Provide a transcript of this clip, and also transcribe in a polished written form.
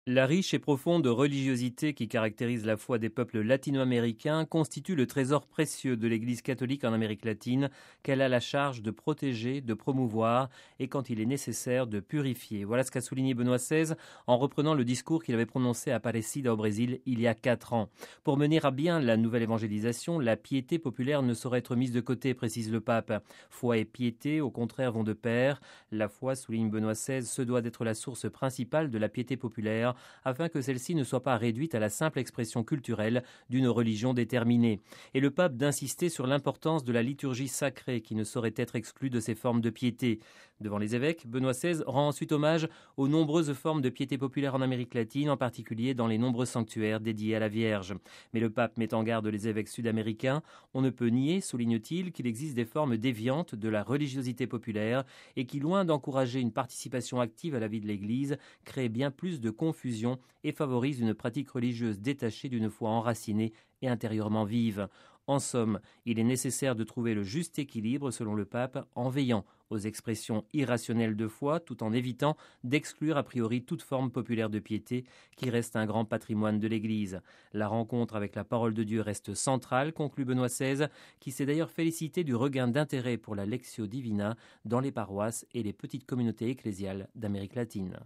La riche et profonde religiosité qui caractérise la foi des peuples latino-américains constitue le trésor précieux de l'Église catholique en Amérique latine qu'elle a la charge de protéger, de promouvoir et quand il est nécessaire de purifier. Voilà ce qu'a souligné Benoît XVI en reprenant le discours qu'il avait prononcé à Aparecida au Brésil il y a 4 ans. Pour mener à bien la nouvelle évangélisation, la piété populaire ne saurait être mise de côté, précise le pape. Foi et piété, au contraire, vont de pair. La foi, souligne Benoît XVI, se doit d'être la source principale de la piété populaire afin que celle-ci ne soit pas réduite à la simple expression culturelle d'une religion déterminée. Et le pape d'insister sur l'importance de la liturgie sacrée qui ne saurait être exclue de ces formes de piété. Devant les évêques, Benoît XVI rend ensuite hommage aux nombreuses formes de piété populaire en Amérique latine, en particulier dans les nombreux sanctuaires dédiés à la Vierge. Mais le pape met en garde les évêques sud-américains. On ne peut nier, souligne-t-il, qu'il existe des formes déviantes de la religiosité populaire et qui, loin d'encourager une participation active à la vie de l'Église, créent bien plus de confusion et favorise une pratique religieuse détachée d'une foi enracinée et intérieurement vive. En somme, il est nécessaire de trouver le juste équilibre, selon le pape, en veillant aux expressions irrationnelles de foi, tout en évitant d'exclure a priori toute forme populaire de piété qui reste un grand patrimoine de l'Église. La rencontre avec la parole de Dieu reste centrale, conclut Benoît XVI, qui s'est d'ailleurs félicité du regain d'intérêt pour la Lectio Divina dans les paroisses et les petites communautés ecclésiales d'Amérique latine.